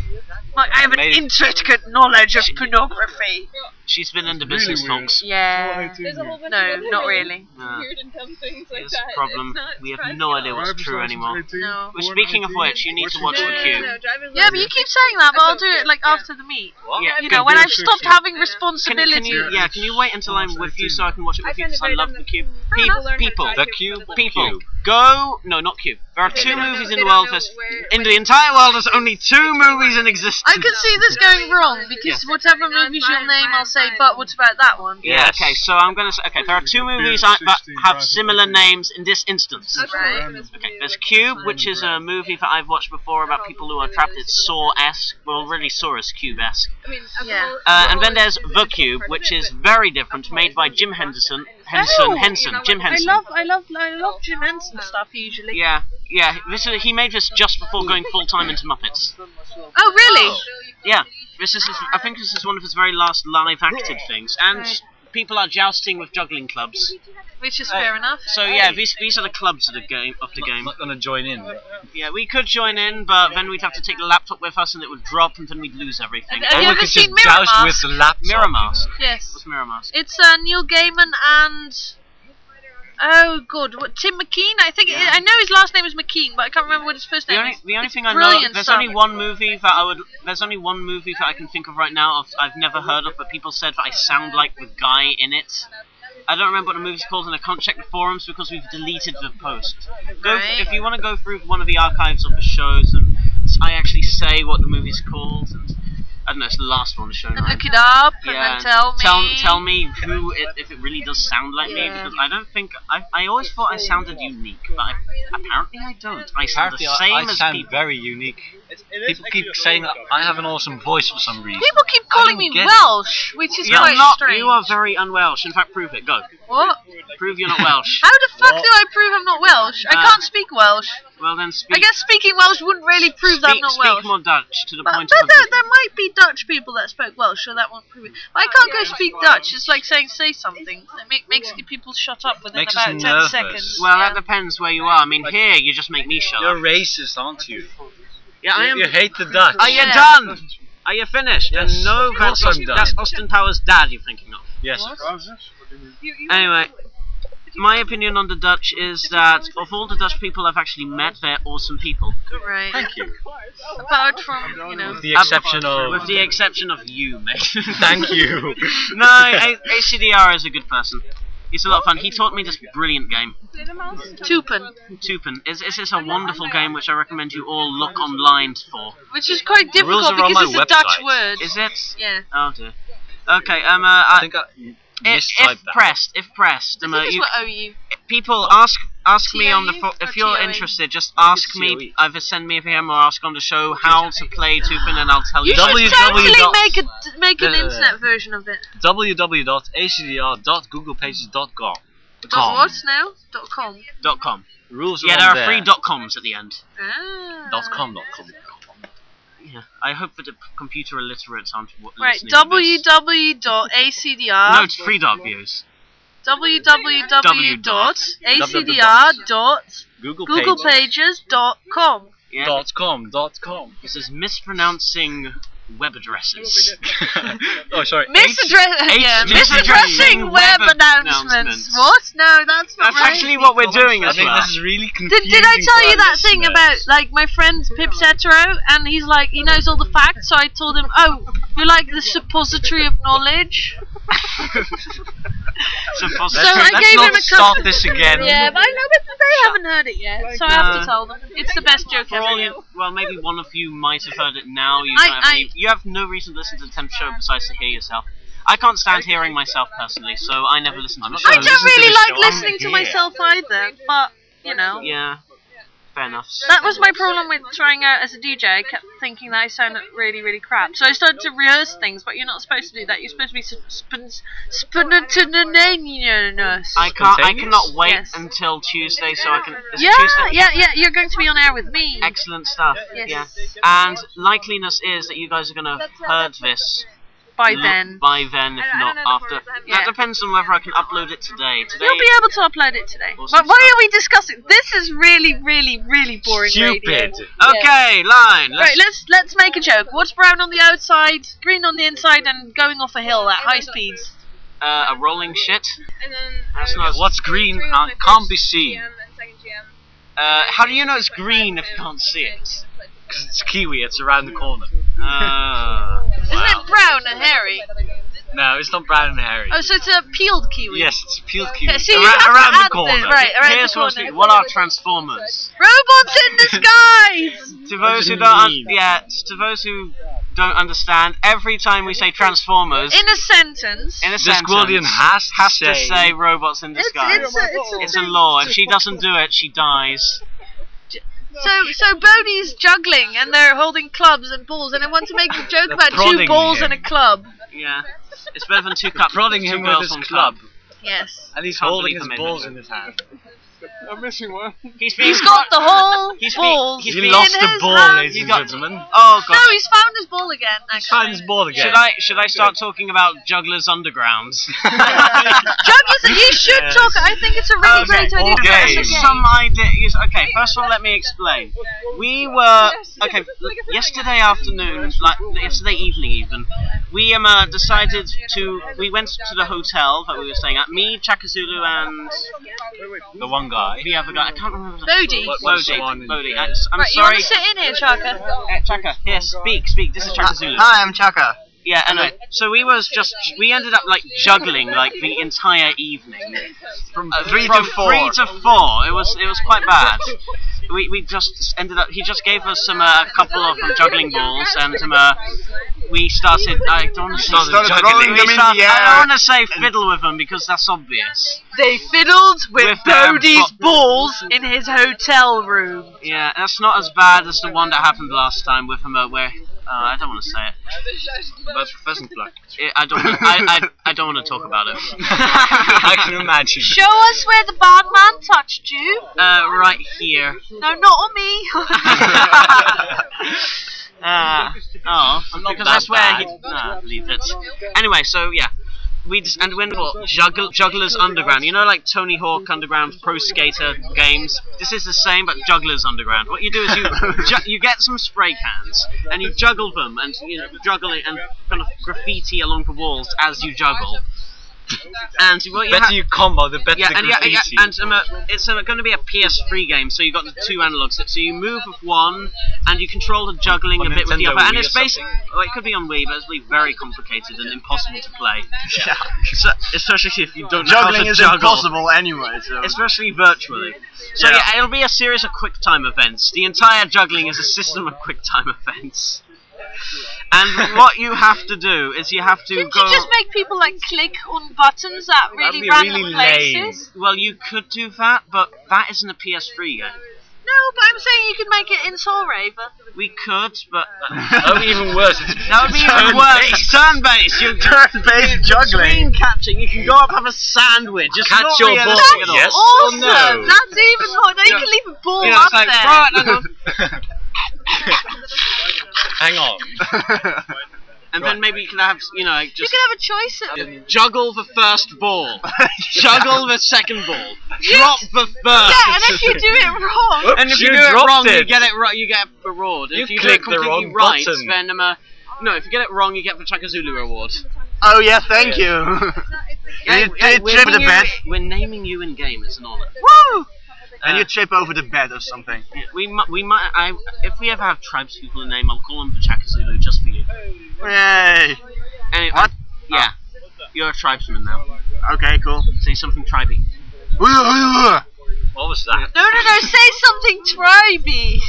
Like, I have an Maybe- intricate knowledge of pornography. she's been in the business, Really weird. folks. Yeah. There's a whole bunch No, of other not really. Uh, weird and dumb things like This that. problem, It's not we have surprising no at idea all. what's Driver's true license anymore. eighteen, No. Well, born speaking of nineteen. which, you need What's to your watch name? The No, Cube. no, no, driver's Yeah, but you license. keep saying that, but I'll do it like after the meet. What? Yeah, You can know, when do I've it stopped sixteen. having Can, responsibility. can you? Yeah, can you wait until I'm with you so I can watch it I with you? find it Because I very love dumb The that Cube. Fair People, enough. learn how to people, drive The it Cube. from the- people, Cube. go. No, not Cube. There are Okay, two they don't movies know- in they the don't world. know There's, where- in where- the entire world, there's only two movies in existence. I can see this going wrong because whatever movies you'll name, I'll say, but what about that one? Yeah. Yes. Okay. So I'm gonna say. Okay. There are two movies I, that have similar names in this instance. Right. Okay, there's Cube, which is a movie that I've watched before about people who are trapped. It's Saw-esque. Well, really Saw is Cube-esque. I mean, Yeah. alcohol- Uh, and then alcohol there's is The a big Cube, part of which it, is but very different, made by Jim Henderson. Henson, Oh! Henson, Jim Henson. I love, I love, I love Jim Henson stuff usually. Yeah, yeah. This is, he made this just before going full time into Muppets. Oh, really? Yeah, this is. His, I think this is one of his very last live acted things, and Right. people are jousting with juggling clubs. Which is fair enough. So yeah, these these are the clubs of the game. Of the I'm game. not gonna join in. Yeah, we could join in, but then we'd have to take the laptop with us, and it would drop, and then we'd lose everything. Have Or you we ever could seen just Mirror joust Mask? with the laptop. Mirror Mask. Yes. What's Mirror Mask? It's uh, Neil Gaiman and oh god, what Tim McKean? I think Yeah. I know his last name is McKean, but I can't remember what his first The name only, is. the only It's thing I know, brilliant there's stuff. only one movie that I would, there's only one movie that I can think of right now of, I've never heard of, but people said that I sound like the guy in it. I don't remember what the movie's called, and I can't check the forums because we've deleted the post. Go Right. if you want to go through one of the archives of the shows, and I actually say what the movie's called, and I don't know, it's the last one shown. And right? look it up and Yeah, then tell me. Tell, tell me who it, if it really does sound like me, Yeah. because I don't think I. I always thought I sounded unique, but I, apparently I don't. I sound Apparently, the I, same I as sound people. very unique. People keep saying that I have an awesome voice for some reason. People keep calling don't me get it. Welsh, which is You're quite not. strange. You are very un-Welsh. In fact, prove it. Go. What? Prove you're not Welsh. How the fuck do I prove I'm not Welsh? I Uh, can't speak Welsh. Well then, speak. I guess speaking Welsh wouldn't really prove that I'm speak, not speak Welsh. more Dutch to the But point there, of. there, there might be Dutch people that spoke Welsh, so that won't prove it. But I can't go speak Dutch. It's like saying say something. It make, makes the people shut up within Makes us about ten nervous. seconds. Well, yeah. that depends where you are. I mean, here you just make me shut You're up. racist, aren't you? Yeah, I am. You hate the Dutch. Are you Yeah. done? Are you finished? Yes, And no, of that's, course I'm Austin, done. that's Austin Powers' dad you're thinking of. Yes. What? Trousers? What do you mean? Anyway, my opinion on the Dutch is that of all the Dutch people I've actually met, they're awesome people. Right. Thank you. Apart from, you know. With the exception of. With the exception of you, mate. Thank you. No, A- ACDR is a good person. He's a lot of fun. He taught me this brilliant game. Tupen, Tupen. Is is this a wonderful game which I recommend you all look online for? which is quite The rules difficult are on because my it's a Dutch website. word. Is it? Yeah. Oh dear. Okay. Um. Uh, I I, think I if, mistyped if that. pressed, if pressed, I um, think uh, it's you, what O U. people ask ask me on the T O E fo- or if you're T O E? interested, just ask T O E. me. Either send me a P M or ask on the show how to play Tupen, and I'll tell You you. should W totally W dot- make a make an Uh, internet version of it. w w w dot a c d r dot google pages dot com. Dot what now? Dot com. Dot com. Rules are Yeah, on there are there. three dot coms at the end. Ah. Dot com dot com. Yeah. I hope that the p- computer illiterates aren't w- Right, listening to w this. w w dot a c d r No, it's free dot views. w w w dot a c d dot r dot Google, google pages dot com. Yeah. dot com dot com. This is mispronouncing web addresses. Oh, sorry. Misaddress- H- yeah, H- misaddressing web web announcements. announcements. What? No, that's not That's right. actually what we're doing I as think well. this is really Did, confusing. did I tell for you our that thing listeners. about, like, my friend Pip Zetero, and he's like, he knows all the facts, so I told him, oh, you're like the suppository of knowledge. Supposed So to- I Let's gave not him a start couple- this again. Yeah, but I know, but they haven't heard it yet, so I have No. to tell them. It's the best joke For all ever. you, well, maybe one of you might have heard it now. You, I- don't have, any, I- you have no reason to listen to the tenth show besides to hear yourself. I can't stand hearing myself personally, so I never listen to the show. I listen don't to really the like show, I'm listening to here. myself either, but, you know. Yeah, fair enough. That was my problem with trying out as a D J. I kept thinking that I sounded really, really crap. So I started to rehearse things, but you're not supposed to do that. You're supposed to be spon- spontaneous. I can't. I Spontaneous? cannot wait Yes. until Tuesday, so I can. Is Yeah, it Tuesday? yeah, yeah. You're going to be on air with me. Excellent stuff. Yes. Yeah, and likeliness is that you guys are going to have heard this By l- then. by then, if I- I not don't know the after. format. Yeah. That depends on whether I can upload it today. Today. You'll be able to upload it today. Awesome But why stuff. are we discussing? This is really, really, really boring Stupid. radio. Okay, line. Let's, Right, let's let's make a joke. What's brown on the outside, green on the inside, and going off a hill at high speeds? uh, a rolling shit. And then That's uh, not- What's green three uh, on my can't first be seen. G M and second G M. Uh, how do you know it's green if you can't see it? Because it's kiwi, it's around the corner. Uh, Isn't wow. it brown and hairy? No, it's not brown and hairy. Oh, so it's a peeled kiwi. Yes, it's peeled kiwi. Okay, so you around have to around the add corner. this, right? Around Here's the what's corner. the- what are Transformers? Robots in disguise. To those do who you don't, un- mean? yeah, to those who don't understand, every time we say Transformers In a sentence. in a This sentence, Guardian has to has say, to say robots in It's, disguise. it's, a, it's, a It's a thing. law. If she doesn't do it, she dies. So, so Bodhi's juggling and they're holding clubs and balls, and I want to make a joke They're about two prodding balls him. and a club. Yeah, it's better than two cups. prodding two him with girls his one club. cup. Yes. And he's Can't holding believe his I made balls that. in his hand. I'm missing one. He's being He's got the whole He's be- ball he's in be- He lost the his ball, hand. ladies He's and got- gentlemen. Oh god. No, he's found his ball again. Actually. Find his ball again. Should I should I start talking about Jugglers Underground? Jugglers, you should Yes. talk. I think it's a really Okay, great idea to okay. play Just a game. some ideas. Okay, first of all, let me explain. We were okay l- yesterday afternoon, like yesterday evening even. We um uh, decided to. We went to the hotel that we were staying at. Me, Chakazulu, and The one guy. the other guy. I can't remember. The Bodhi. What- what's the Bodhi. one in- Bodhi. I, I'm Right, you want sorry. to sit in here, Chaka? Uh, Chaka, here, speak, speak. This is Chakazulu. Hi, I'm Chaka. Yeah, anyway, so we was just we ended up like juggling like the entire evening From Uh, three from to four. Three to four. It was it was quite bad. We we just ended up. He just gave us some uh, a couple of um, juggling balls, and um, uh, we started. I don't want to say. Started Started juggling. throwing we them in started- the I don't air. want to say fiddle with them because that's obvious. They fiddled with, With their Bodhi's bo- balls in his hotel room. Yeah, that's not as bad as the one that happened last time with him, uh, where. Uh, I don't want to say it. That's pheasant black. it I don't. I, I, I don't want to talk about it. I can imagine. Show us where the bad man touched you. Uh, right here. No, not on me. Uh, oh, I'm not because that that's where he. bad. Nah, leave it. Anyway, so yeah, we just and when Juggle, Jugglers Underground, you know, like Tony Hawk Underground Pro Skater games. This is the same, but Jugglers Underground. What you do is you ju- you get some spray cans and you juggle them, and you know, juggle it and kind of graffiti along the walls as you juggle. And what you better have. you combo, the better Yeah, the and yeah, graffiti. yeah, and um, uh, it's uh, going to be a P S three game, so you've got the two analogs. So you move with one, and you control the juggling On a bit with the Nintendo other. And Wii it's or basically, well, it could be on Wii, but it's really very complicated and impossible to play. Yeah. So, especially if you don't know how Juggling to is juggle. impossible anyway, so... Especially virtually. So Yeah. yeah, it'll be a series of quick time events. The entire juggling is a system of quick time events. And what you have to do is you have to Didn't go. you just make people like click on buttons at really be random really places? Well, you could do that, but that isn't a P S three game. No, but I'm saying you could make it in Soul Raver. We could, but That would be even worse. It's that would be even worse. It's turn-based. You Turn-based juggling. Screen catching. You can go up have a sandwich. It's Catch not your realistic ball, at all. yes. Awesome! Oh, no. That's even more. Now you can leave a ball You know, up it's like, there. right, no, no. Hang on. And then maybe you can have, you know, You just can have a choice. Of, juggle the first ball, juggle the second ball, drop the third. yeah, and if you do it wrong, And if you, You do it dropped wrong, you it. get it right. You get a reward. You If you do it clicked the completely wrong right, button. then um, uh, no. If you get it wrong, you get the Chakazulu reward. Oh yeah, thank you. Hey, And you hey, did we're trip the naming bed. you- We're naming you in game. It's an honor. woo! And Uh, you trip over the bed or something. Yeah, we might. We might. I. If we ever have tribes people in name, I'll call them the Chakazulu just for you. Yay! Anyway, What? Yeah. You're a tribesman now. Okay, cool. Say something tribey. Tribe. What was that? No, no, no. Say something tribey.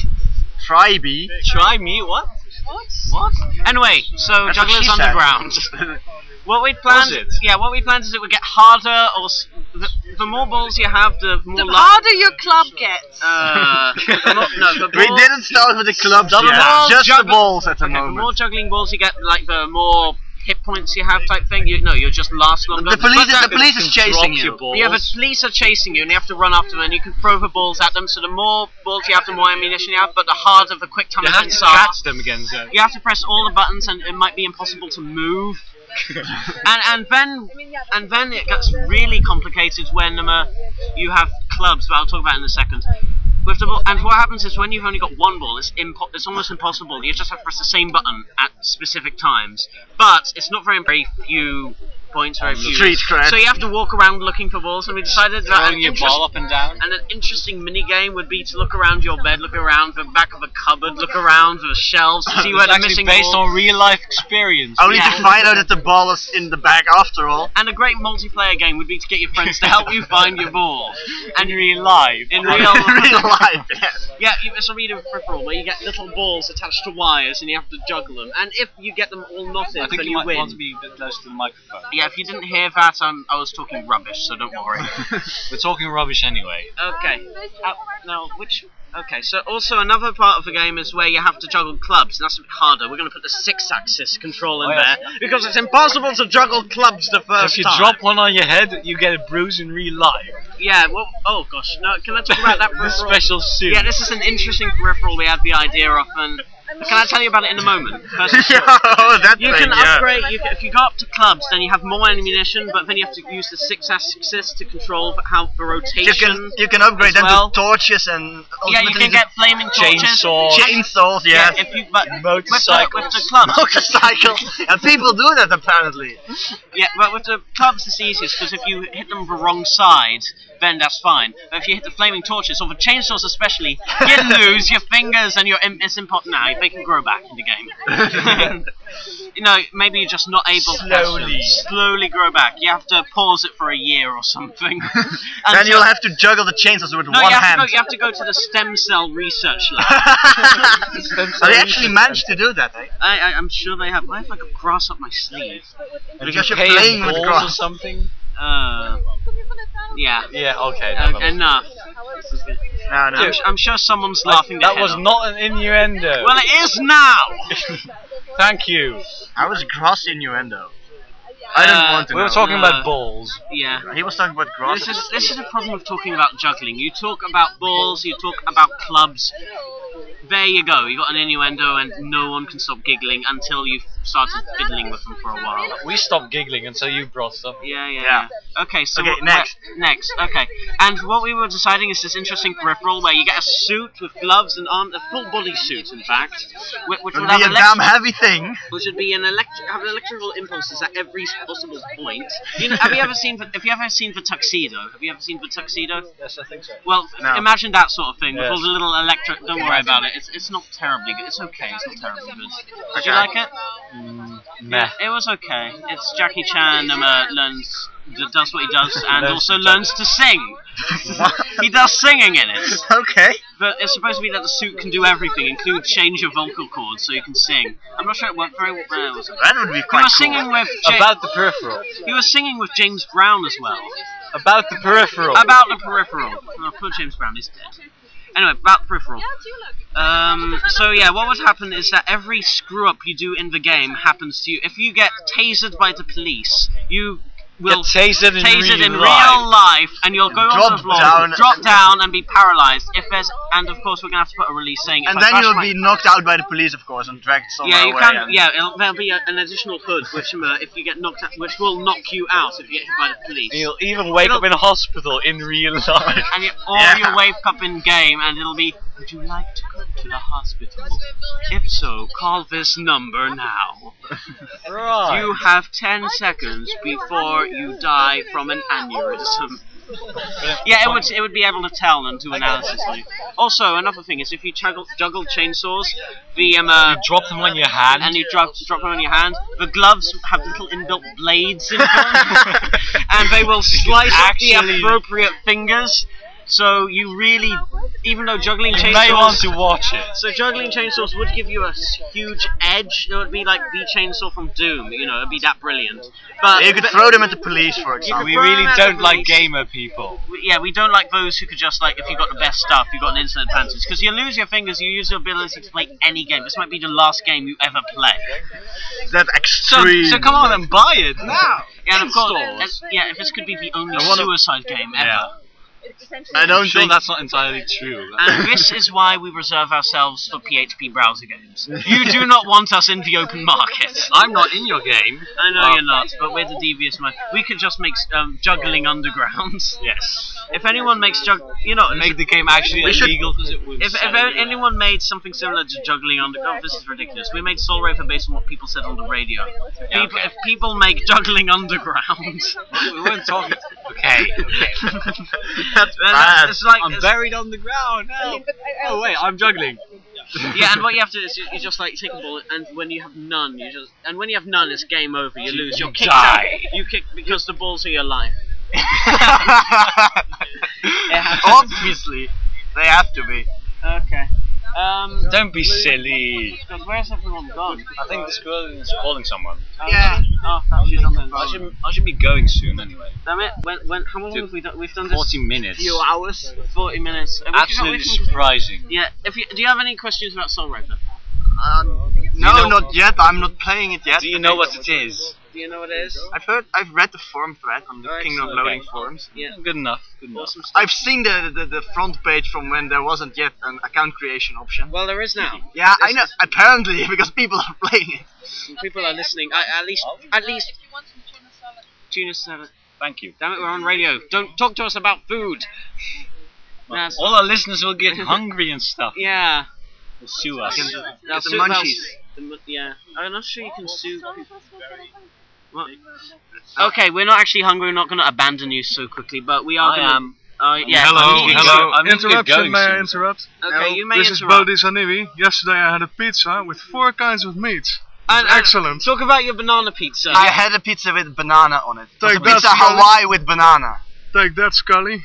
Try me, what? What? What? Anyway, so That's what Jugglers she said. Underground. What we planned, Was it? yeah, what we planned is it would get harder, or s- the, the more balls you have, the more. The lu- harder your club gets. Uh, the more, no, the We more, didn't start with the clubs The yet. balls Just the juggle- balls at the okay, the more moment. juggling balls you get, like the more hit points you have, type thing. You no, you'll just last longer. The police, But that- the police is chasing Drop your you. balls. Yeah, the police are chasing you, and you have to run after them, and you can throw the balls at them. So the more balls you have, the more ammunition you have. But the harder the quick time You have events to are. catch them again, so. You have to press all the buttons, and it might be impossible to move. and and then and then it gets really complicated when um, uh, you have clubs, but I'll talk about it in a second. With the ball, and what happens is when you've only got one ball, it's impo- it's almost impossible. You just have to press the same button at specific times. But it's not very very few points, very few. Street cred. So you have to walk around looking for balls, and we decided that an Throwing your interest- ball up and down. and an interesting mini game would be to look around your bed, look around the back of a cupboard, look around the shelves to see where It's the actually missing based ball. on real life experience. Only Yeah. to find out that the ball is in the bag after all. And a great multiplayer game would be to get your friends to help you find your ball. And In real life. in real, In real life, yes. yeah, you- it's a read of peripheral where you get little balls attached to wires and you have to juggle them. And if you get them all knotted, I think then you you might win. want to be a bit closer to the microphone. Yeah, if you didn't hear that, um, I was talking rubbish, so don't worry. We're talking rubbish anyway. Okay. Uh, now, which? Okay. So also another part of the game is where you have to juggle clubs, and that's a bit harder. We're going to put the six-axis control in Oh, yeah. there because it's impossible to juggle clubs the first If you time. drop one on your head, you get a bruise in real life. Yeah. Well. Oh gosh. No. Can I talk about that The peripheral? special suit. Yeah, this is an interesting peripheral we had the idea of, and can I tell you about it in a moment? First, Oh, that you thing, can yeah. upgrade. You can, if you go up to clubs, then you have more ammunition, but then you have to use the six-axis to control how the You rotation. can you can upgrade as them well. to torches and Yeah, you ultimately can get flaming torches. Chainsaw. chainsaws. Yeah, Yes. if you but with the, with Motorcycles. the clubs, Motorcycle. And people do that apparently. yeah, but with the clubs it's easiest because if you hit them the wrong side, then that's fine. But if you hit the flaming torches or the chainsaws especially, you lose your fingers and your im- it's important. Now they can grow back in the game. You know, maybe you're just not able to press them. Slowly. slowly grow back. You have to pause it for a year or something. Then Until- you'll have to juggle the chainsaws with no, one you have, hand. to go, you have to go to the stem cell research lab. Oh, they actually managed to do that, eh? I, I, I'm sure they have. Why have I got grass up my sleeve? And Because you you're pay playing in with balls grass. or something. Uh, yeah. Yeah. Okay. Uh, never mind. enough. No, no. I'm, I'm sure someone's laughing. their That head was off. not an innuendo. Well, it is now. Thank you. I was grass innuendo. I didn't Uh, want to We were know. talking Uh, about balls. Yeah. He was talking about grass. This is this is a problem of talking about juggling. You talk about balls, you talk about clubs. There you go. You got an innuendo, and no one can stop giggling until you've started fiddling with them for a while. We stopped giggling until you brought them. Yeah, yeah, Yeah. yeah. Okay, so Okay, what- next. what- next, okay. And what we were deciding is this interesting peripheral where you get a suit with gloves and arm, a full body suit, in fact, which, which Would would be have a damn electric, heavy thing. which would be an electric, have electrical impulses at every possible point. You know, have you ever seen? Have you ever seen the Tuxedo? Have you ever seen the Tuxedo? Yes, I think so. Well, No. imagine that sort of thing with Yes. all the little electric. Don't worry about it. It's it's not terribly good. It's okay. It's not terribly good. Did you Okay. like it? Meh. It was okay. It's Jackie Chan um, uh, learns, d- does what he does, and Learns also to learns to sing. He does singing in it. Okay. But it's supposed to be that the suit can do everything, include change your vocal cords so you can sing. I'm not sure it worked very well. Was it? That would be He quite was cool. singing with Ja- About the peripheral. he was singing with James Brown as well. About the peripheral. About the peripheral. Oh, poor James Brown is dead. Anyway, about the peripheral. Um, so yeah, what would happen is that every screw up you do in the game happens to you. If you get tasered by the police, you will Get tasered in tasered real in life. real life, and you'll go Drop on the floor, down. drop down, and be paralyzed. If there's, and of course we're gonna have to put a release saying. If And I then crash you'll my- be knocked out by the police, of course, and dragged somewhere Yeah, you away. can. and- Yeah, it'll, there'll be a, an additional hood, which um, uh, if you get knocked out, which will knock you out if you get hit by the police. And you'll even wake up in a hospital in real life. And you, or Yeah. you wake up in game and it'll be, would you like to go to the hospital? If so, call this number now. Right. You have ten seconds before you die from an aneurysm. Yeah, it would it would be able to tell and do analysis on you. Also, another thing is if you juggle, juggle chainsaws, the um, uh, You drop them on your hand. and you drop drop them on your hand, the gloves have little inbuilt blades in them, and they will slice off the Actually- appropriate fingers. So you really, even though juggling You may want chainsaws, to watch it. so juggling chainsaws would give you a s- huge edge. It would be like the chainsaw from Doom. You know, it'd be that brilliant. But You could throw them at the police, for example. We throw really them at don't the like police. gamer people. we- yeah, we don't like those who could just like, if you got the best stuff, you got an instant advantage. Because you lose your fingers, you use your ability to play any game. This might be the last game you ever play. That So, extreme. so come on and buy it now. Yeah, and of course, Stores. uh, yeah, if this could be the only I wanna- suicide game ever. Yeah. I don't I'm sure think that's not entirely true. And this is why we reserve ourselves for P H P browser games. You do not want us in the open market. I'm not in your game. I know Oh. you're not, but we're the devious mind. We could just make um, juggling undergrounds. Yes. If anyone makes jug, you know, Make the game actually We should- illegal because it would. if, if sell you. anyone made something similar to juggling underground, this is ridiculous. We made Soul Raver based on what people said on the radio. Yeah, People, okay. If people make juggling underground, we weren't talking. Okay. Okay. that's, Bad. that's, it's like I'm it's- buried on the ground. Help. Oh wait, I'm juggling. Yeah, and what you have to do is you, you just like take a ball, and when you have none, you just and when you have none, it's game over. You lose. You're kicked die. out. You kick because the balls are your life. Obviously, they have to be. Okay. Um. Don't be silly. God, where's everyone gone? I think this girl is calling someone. Yeah. Oh, that She's on the makes I sense. should I should be going soon anyway. Damn it! When when how long Dude, have we done? We've done this Forty minutes. Few hours. forty minutes. Uh, we can- Absolutely we can- surprising. Yeah. If you do, you have any questions about Soul Raver? Um, no, know- not yet. I'm not playing it yet. Do you know what it is? Do you know what it is? I've heard. I've read the forum thread on the Oh, Kingdom of excellent. Loading Okay. forums. Yeah. Good enough. Good enough. Awesome stuff. I've seen the, the the front page from when there wasn't yet an account creation option. Well, there is now. Yeah, I This know. is- Apparently, because people are playing it. People are listening. I, at least, at least. Tuna salad. Thank you. Damn it, we're on radio. Don't talk to us about food. That's- All our listeners will get hungry and stuff. Yeah. They'll sue us. Get the- Now, get the sue- munchies. the mu- yeah. I'm not sure you can sue people. What? Okay, we're not actually hungry. We're not going to abandon you so quickly, but we are I going to. am. Oh, yeah. Hello, you- hello. I'm just Interruption, going may I soon. interrupt? Okay, you may This is interrupt. Bodhi Zaniwi. Yesterday I had a pizza with four kinds of meat. And- and Excellent. Talk about your banana pizza. I had a pizza with banana on it. It was a Take that, pizza Scully. Hawaii with banana. Take that, Scully.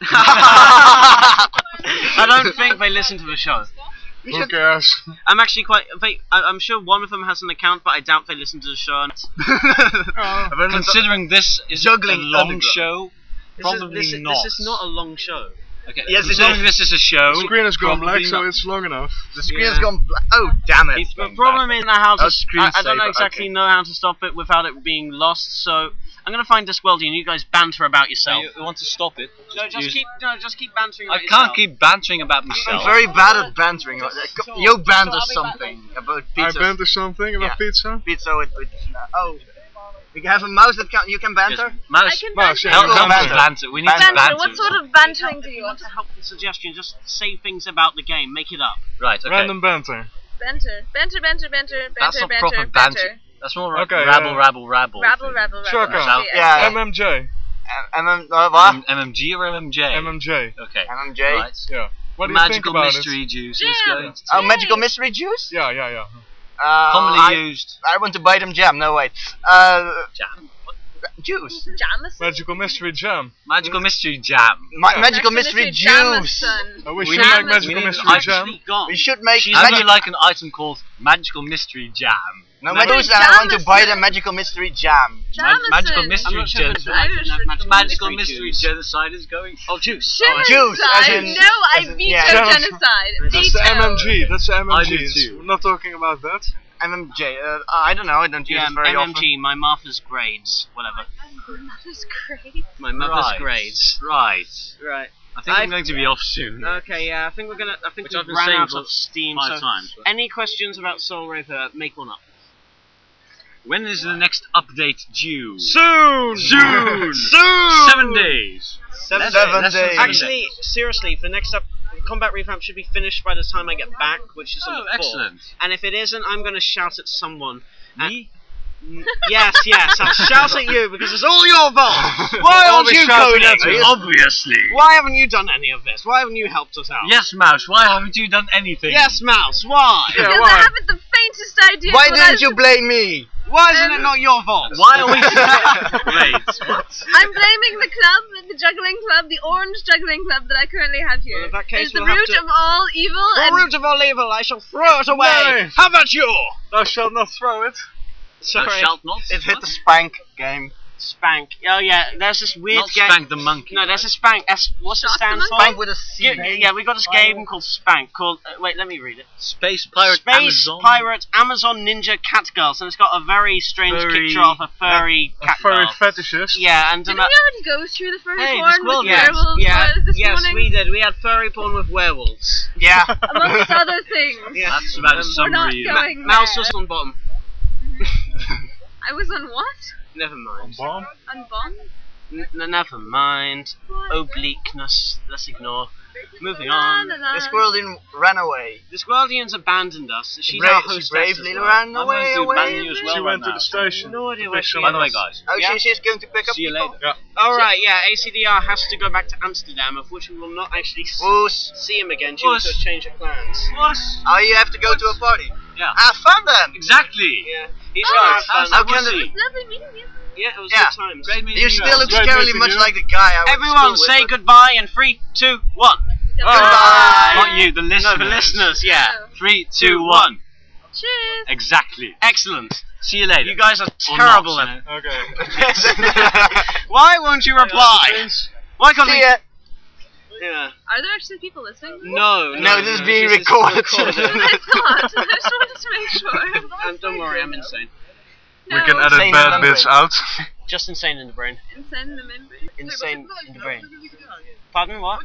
I don't think they listen to the show. Who cares? I'm actually quite. They, I, I'm sure one of them has an account, but I doubt they listen to the show. Considering this is Juggling a long underground. show, This is, probably this, is, not. this is not a long show. Okay. Yes, it Considering is. this is a show. The screen has gone probably black, so not. it's long enough. The screen has Yeah. gone black. Oh, damn it. It's The going problem is now how to. Oh, I, I don't know screensaver, exactly okay. know how to stop it without it being lost. So I'm gonna find Discworldian. You guys banter about So yourself. you, you want to stop it? No, just You- keep. No, just keep bantering I about can't yourself. keep bantering about I'm myself. very bad at bantering. You banter something about I pizza. banter something about Yeah. pizza. Pizza with, with uh, oh. We have a mouse that can you can banter. Mouse, I can Mouse, banter. yeah. help, Go help us banter. banter. We need Banter. to banter. What sort of bantering do If you you want? want a helpful suggestion, just say things about the game. Make it up. Right, okay. Random banter. Banter, banter, banter, banter, That's banter, not banter, proper banter. banter. That's more like Okay, rabble, uh, rabble, rabble. Rabble, thing. rabble, rabble. Shaka. I see, I Yeah. see. M M J. M M uh, what? M- MMG or M M J? M M J. Okay. M M J. Right. Yeah. What do you think Magical about mystery juice is Jam. going to Oh, Yay. magical mystery juice. it? Yeah, yeah, yeah. Uh, commonly I, used I want to buy them jam. No wait. Uh, jam. juice. Jamison? Magical mystery jam. Magical mystery jam. Ma- Yeah. magical mystery juice. Jamison. Oh, we, We should need- make magical we need mystery ice- jam. Actually gone. We should make How do you magic. like an item called magical mystery jam? No, Magic magic and I want to buy the Jamison. magical mystery jam. Ma- Jamison. magical I'm mystery not sure if genocide. it's right to have Magical Magical mystery mystery juice. genocide is going. Oh, juice. Juice, as Genocide? in- No, I as in- veto yeah. genocide. That's the Veto. M M G. That's the M M I G. do too. We're not talking about that. M M J. Uh, I don't know. I don't use Yeah, it very M M G. often. My mother's grades. Whatever. That's great. My mother's Right. grades. Right. Right. I think I've- I'm going to be off soon. Okay. Yeah. I think we're gonna. I think Which we've I've been ran saying out for of steam. Five So, times. but- any questions about Soul Reaper? Make one up. When is the next update due? Soon. Soon. Soon. Seven days. Seven, Less- seven less than days. seven Actually, seriously, for next up, Combat Revamp should be finished by the time I get back, which is on Oh, the fourth. excellent. And if it isn't, I'm going to shout at someone. Me? N- yes, yes, I'll shout at you because it's all your fault. Why aren't Always you shouting coding? at me. Obviously. Why haven't you done any of this? Why haven't you helped us out? Yes, Mouse. Why haven't you done anything? Yes, Mouse. Why? Yeah, Because why? I haven't the faintest idea. Why what didn't I- you blame me? Why isn't it not your fault? Why are we? Wait. What? I'm blaming the club, the juggling club, the orange juggling club that I currently have here. Well, in that case, It's the we'll have root to- of all evil. The and root of all evil, I shall throw it away. No. How about you? Thou shalt not throw it. Thou Sorry. shalt not. It hit the spank game. Spank. Oh yeah, there's this weird Not game. Spank the monkey. No, there's a Spank. S- what's it Shock the stand for? Spank with a C. Yeah, yeah, we got this game called Spank. Called uh, wait, let me read it. Space Pirate Space Amazon. Pirate Amazon Ninja Catgirls, and it's got a very strange Furry- picture of a furry A cat furry girl. fetishist. Yeah, and Did um, we uh, already go through the furry Hey, porn this with world- yes, werewolves yeah, uh, this yes, morning? we did. We had furry porn with werewolves. Yeah. Amongst other things. Yeah. That's about a Um, We're not summary. going Mouse there. was on bottom. I was on what? Never mind. Bomb. On Bond? N- n- never mind. Obliqueness. Let's ignore. Moving on. La, la, la. This world in ran away. The Squirreldians abandoned us. She's Bra- our she hostess bravely as well. ran I'm away, going to away. ban you as well She right went to now. the station. No idea to where pick she some By the way, up. guys. Oh, Yeah. she, she's going to pick up See you people. later. Alright, yeah, A C D R has to go back to Amsterdam, of which we will not actually s- Woos. see him again due to a Woos. change of plans. What? Oh, you have to go to a party. Yeah. Have fun then. Exactly. Yeah, he's Oh, gonna have how's fun. How that can pussy? it- It's lovely meeting you. Yeah, it was Yeah. good times. Great meeting You you. still look Great scarily meeting much you. like the guy I went to Everyone, school say with. goodbye in three, two, one. Goodbye. Not you, the listeners. No, the listeners, yeah. Oh. Three, two, one. Cheers. Exactly. Excellent. See you later. You guys are Or terrible not, at you know. Okay. Why won't you reply? Why can't See we? ya. Yeah. Are there actually people listening? No, No, this is being this recorded. That's what I thought. I just wanted to make sure. Um, don't worry, I'm insane. No. We can edit Insane bad membrane. bits out. Just insane in the brain. Insane in the membrane. Insane in the brain. Pardon, what?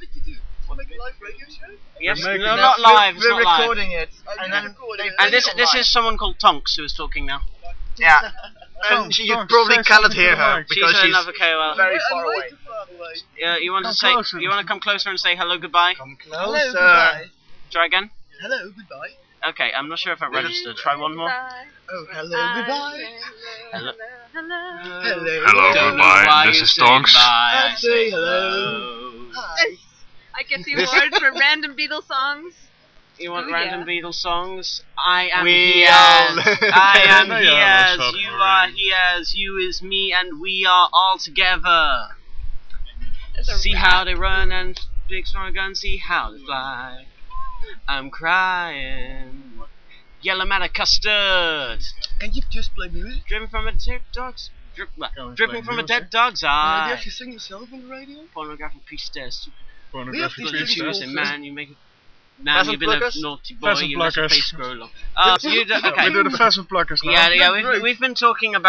Yes, We're no, making- not live. It's We're not live. recording it. And then they And this put it this online. is someone called Tonks who is talking now. Yeah. And Tom, she, you Tom, probably say cannot something hear to the her mic. because she's she's another K O L. very far away. Yeah, you want Come to say? closer. You want to come closer and say hello, goodbye? Come Hello, closer. goodbye. Try again. Hello, goodbye. Okay, I'm not sure if I registered. Try one more. Oh, hello, goodbye. Hello. Hello. Hello. Hello, Don't know goodbye. why This you is say Tonks. goodbye, I I say hello. Hi. I get the award for random Beatles songs. You want Oh, random yeah. Beatles songs? I am We here. all- I am Yeah, here. that's not You right. are here. You is me, and we are all together. There's a See rap. how they run and big strong gun. See how they fly. I'm crying. Yellow matter custard. Can you just play music? Dripping from a dead dog's. Drip, Can we dripping play from a music? dead dog's Can you eye. actually sing yourself on the radio? Pornographic priestess. Pornographic We Good have priestess. to choosing man. You make it. Man, Pheasant you've been pluckers? a naughty boy. Pheasant You let your pluckers. face grow long. Uh, you do, Yeah, okay. we do the pheasant pluckers now. Yeah, yeah, That's we've, great. we've been talking about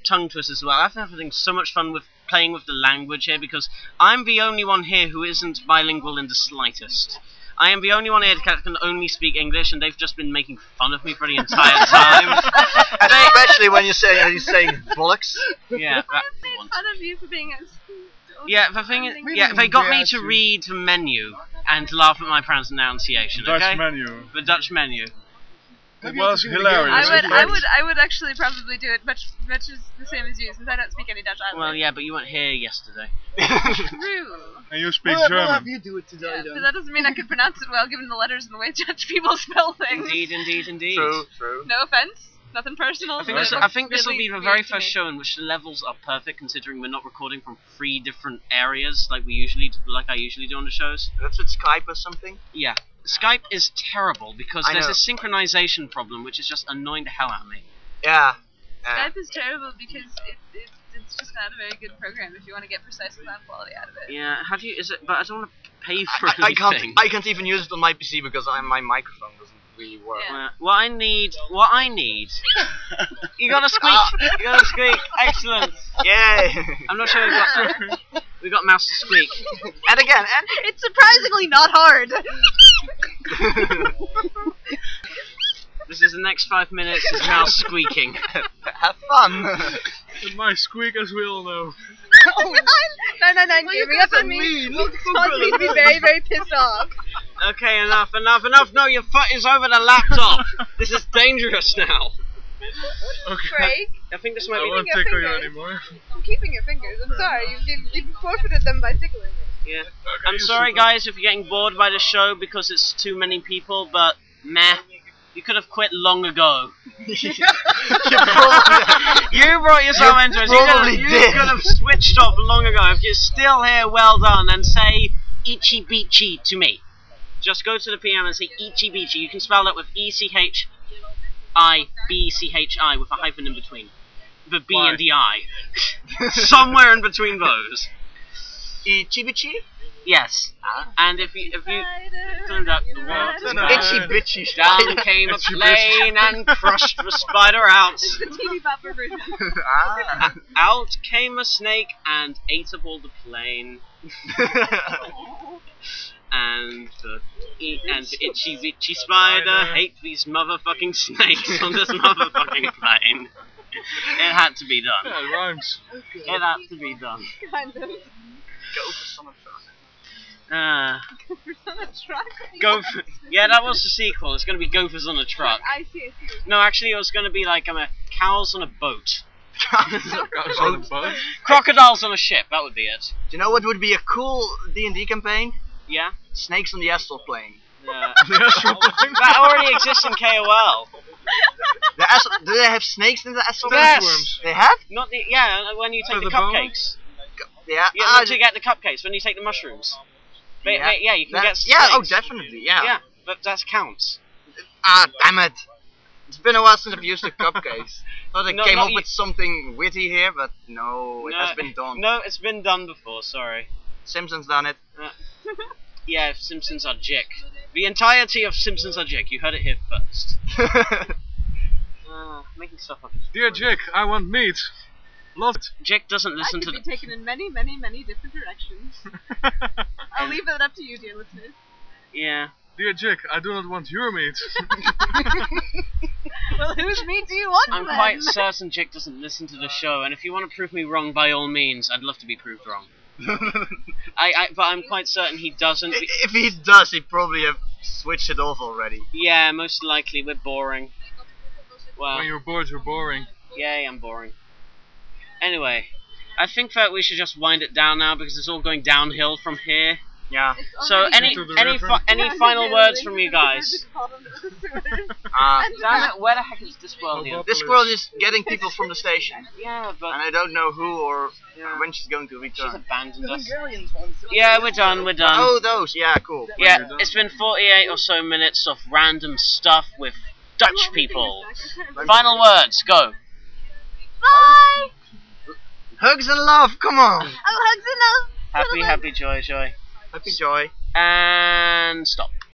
tongue twisters as well. I've been having so much fun with playing with the language here because I'm the only one here who isn't bilingual in the slightest. I am the only one here that can only speak English, and they've just been making fun of me for the entire time. And especially when you say are you saying bollocks. Yeah, that Made one. fun of you for being a. Yeah, the thing is, yeah, they got me to read the menu and laugh at my pronunciation. Dutch Okay, menu. the Dutch menu. It was hilarious. I would, It I was- would, I would actually probably do it much, much as the same as you, since I don't speak any Dutch either. Well, yeah, but you weren't here yesterday. True. And you speak Well, we'll have German. you do it today Yeah, then. but that doesn't mean I could pronounce it well, given the letters and the way Dutch people spell things. Indeed, indeed, indeed. True, true. No offense, nothing personal. I think but this, it I looks think this will really be the weird very to first me. show in which the levels are perfect, considering we're not recording from three different areas like we usually, do, like I usually do on the shows. That's with Skype or something. Yeah, Skype is terrible because I there's know. a synchronization problem which is just annoying the hell out of me. Yeah. Uh, Skype is terrible because it, it, it's just not a very good program if you want to get precise sound quality out of it. Yeah, have you? Is it? But I don't want to pay for I, I anything. can't. I can't even use it on my P C because I, my microphone doesn't really work. Yeah. Uh, what I need, what I need. You got a squeak. You got a squeak. Excellent. Yay! I'm not sure we got we got mouse to squeak. And again, and It's surprisingly not hard. This is the next five minutes is mouse squeaking. have fun. With my squeak, as we all know. Oh, nine nine nine giving up on me will cause me to be very, very pissed off. Okay, enough, enough, enough. No, your foot is over the laptop. This is dangerous now. Okay. Craig, I think this I might be. won't your tickle you fingers. anymore. I'm keeping your fingers. I'm sorry. You've, you've, you've forfeited them by tickling me. Yeah. Okay, I'm you sorry, super. guys, if you're getting bored by the show because it's too many people, but meh. You could have quit long ago. you probably, You brought yourself You into it. You could, probably have, you did. could have switched off long ago. If you're still here, well done, and say Ichi Bichi to me. Just go to the P M and say Ichi Bichi. You can spell that with E C H I B C H I with a hyphen in between. The B Why? and the I. Somewhere in between those. Ichibichi? Yes. And if you if you turned up the water, No. Itchy bitchy. down came a Itchy plane and crushed the spider out. The T V Bopper version. Ah. Out came a snake and ate up all the plane. And the e- and the itchy bitchy spider hate these motherfucking snakes on this motherfucking plane. It had to be done. Yeah, it rhymes. It had to be done. Kind of. Go for some truck. Ah, On a truck. go for, yeah, that was the sequel. It's gonna be Gophers on a truck. I see. I see. No, actually, it was gonna be like um, a cows on a boat, Goes on the boat. crocodiles on a ship. That would be it. Do you know what would be a cool D and D campaign? Yeah. Snakes on the astral plane. Uh, The astral plane. that already exists in K O L. The astral, do they have snakes in the astral plane? Yes. They have? Not the yeah. When you take For the the bone? cupcakes. Yeah. Yeah, ah, not to get the cupcakes. When you take the mushrooms. But, yeah. but, yeah, you can That- get. Yeah, oh, snakes. definitely, yeah. Yeah, but that counts. Ah, damn it. It's been a while since I've used the cupcakes. Thought I No, came not up you- with something witty here, but no, it No, has been done. No, it's been done before. Sorry. Simpsons done it. Yeah, Simpsons are jick. The entirety of Simpsons are jick. You heard it here first. Uh, making stuff up. Dear Jake, I want meat. Love it. Jick doesn't That listen could to be the. taken in many, many, many different directions. I'll leave it up to you, dear listeners. Yeah. Dear Jake, I do not want your meat. Well, whose meat do you want I'm then? quite certain Jick doesn't listen to the show, and if you want to prove me wrong, by all means, I'd love to be proved wrong. I, I but I'm quite certain he doesn't. Be- If he does, he probably have switched it off already. yeah, most likely we're boring. Well, When you're bored, you're boring. yay, I'm boring. Anyway, I think that we should just wind it down now because it's all going downhill from here. Yeah. It's So already any Into the any river. fi- any Yeah, final yeah, words yeah, from yeah, you guys? Uh, Damn it, where the heck is Disworldian? this girl is getting people from the station, Yeah, and but I don't know who or yeah, when she's going to she's return. abandoned The us. Hungarians ones. Yeah, we're done, we're done. Oh, those, yeah, cool. Yeah, You're done. it's been forty-eight or so minutes of random stuff with Dutch people. Final words, go. Bye! Hugs and love, come on! Oh, hugs and love! Happy, happy, joy, joy. Happy joy. And stop.